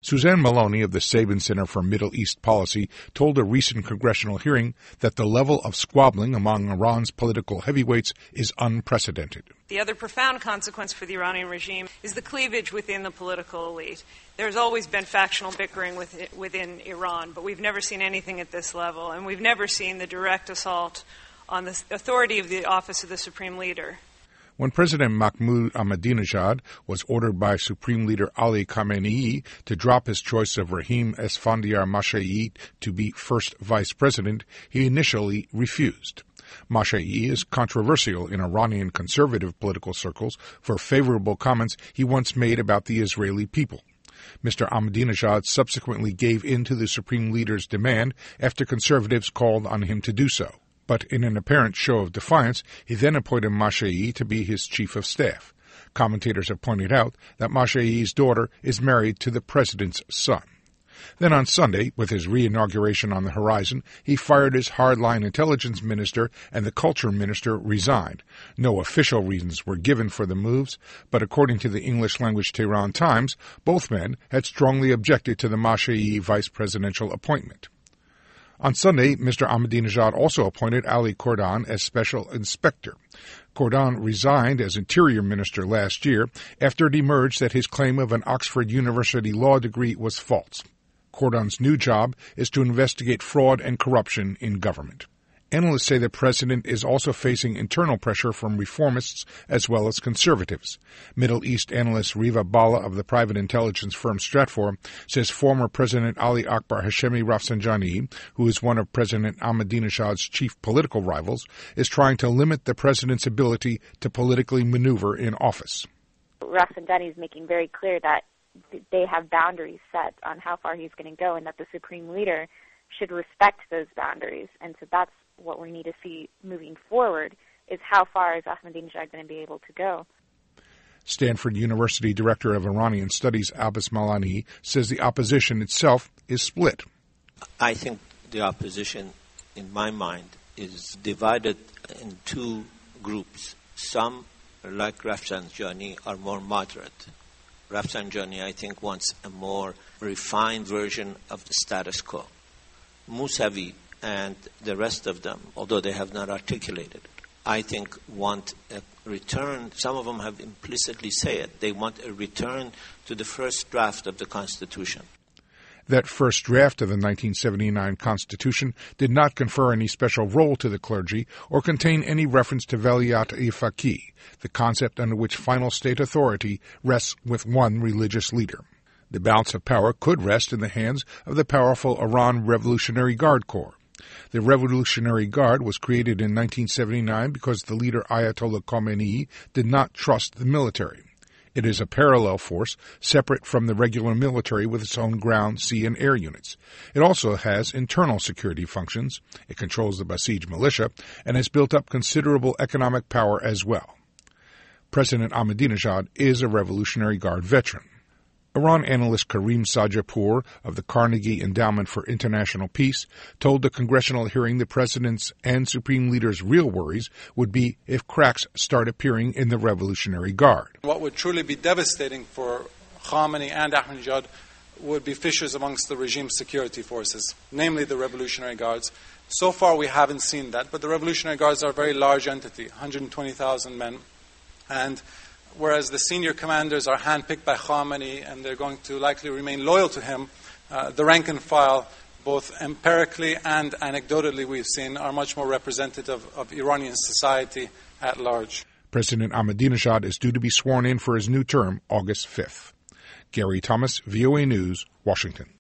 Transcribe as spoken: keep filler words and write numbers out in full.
Suzanne Maloney of the Sabin Center for Middle East Policy told a recent congressional hearing that the level of squabbling among Iran's political heavyweights is unprecedented. The other profound consequence for the Iranian regime is the cleavage within the political elite. There's always been factional bickering with, within Iran, but we've never seen anything at this level, and we've never seen the direct assault on the authority of the office of the Supreme Leader. When President Mahmoud Ahmadinejad was ordered by Supreme Leader Ali Khamenei to drop his choice of Rahim Esfandiar Mashai to be first vice president, he initially refused. Mashai is controversial in Iranian conservative political circles for favorable comments he once made about the Israeli people. Mister Ahmadinejad subsequently gave in to the Supreme Leader's demand after conservatives called on him to do so. But in an apparent show of defiance, he then appointed Mashai to be his chief of staff. Commentators have pointed out that Mashai's daughter is married to the president's son. Then on Sunday, with his re-inauguration on the horizon, he fired his hardline intelligence minister and the culture minister resigned. No official reasons were given for the moves, but according to the English-language Tehran Times, both men had strongly objected to the Mashai vice presidential appointment. On Sunday, Mister Ahmadinejad also appointed Ali Kordan as special inspector. Kordan resigned as interior minister last year after it emerged that his claim of an Oxford University law degree was false. Kordan's new job is to investigate fraud and corruption in government. Analysts say the president is also facing internal pressure from reformists as well as conservatives. Middle East analyst Riva Bala of the private intelligence firm Stratfor says former President Ali Akbar Hashemi Rafsanjani, who is one of President Ahmadinejad's chief political rivals, is trying to limit the president's ability to politically maneuver in office. Rafsanjani is making very clear that they have boundaries set on how far he's going to go and that the Supreme Leader should respect those boundaries. And so that's what we need to see moving forward, is how far is Ahmadinejad going to be able to go. Stanford University Director of Iranian Studies Abbas Malani says the opposition itself is split. I think the opposition, in my mind, is divided in two groups. Some, like Rafsanjani, are more moderate. Rafsanjani, I think, wants a more refined version of the status quo. Mousavi and the rest of them, although they have not articulated it, I think want a return. Some of them have implicitly said it. They want a return to the first draft of the Constitution. That first draft of the nineteen seventy-nine Constitution did not confer any special role to the clergy or contain any reference to Velayat-e-Faqih, the concept under which final state authority rests with one religious leader. The balance of power could rest in the hands of the powerful Iran Revolutionary Guard Corps. The Revolutionary Guard was created in nineteen seventy-nine because the leader Ayatollah Khamenei did not trust the military. It is a parallel force, separate from the regular military with its own ground, sea, and air units. It also has internal security functions. It controls the Basij militia and has built up considerable economic power as well. President Ahmadinejad is a Revolutionary Guard veteran. Iran analyst Karim Sajapour of the Carnegie Endowment for International Peace told the congressional hearing the president's and Supreme Leader's real worries would be if cracks start appearing in the Revolutionary Guard. What would truly be devastating for Khamenei and Ahmadinejad would be fissures amongst the regime's security forces, namely the Revolutionary Guards. So far we haven't seen that, but the Revolutionary Guards are a very large entity, one hundred twenty thousand men, and whereas the senior commanders are handpicked by Khamenei and they're going to likely remain loyal to him, uh, the rank and file, both empirically and anecdotally we've seen, are much more representative of Iranian society at large. President Ahmadinejad is due to be sworn in for his new term August fifth. Gary Thomas, V O A News, Washington.